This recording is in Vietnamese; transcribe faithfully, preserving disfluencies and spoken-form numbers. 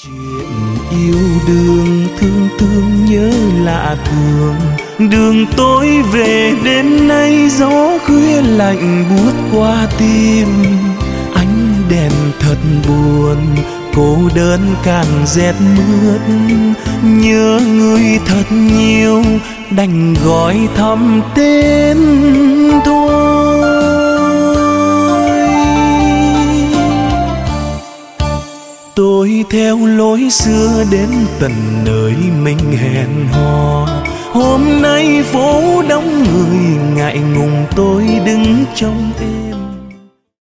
Chuyện yêu đương thương thương nhớ lạ thường, đường tối về đêm nay gió khuya lạnh buốt qua tim. Ánh đèn thật buồn, cô đơn càn rét mướt, nhớ người thật nhiều đành gọi thầm tên thôi. Tôi theo lối xưa đến tận nơi mình hẹn hò. Hôm nay phố đông người ngại ngùng tôi đứng trong em.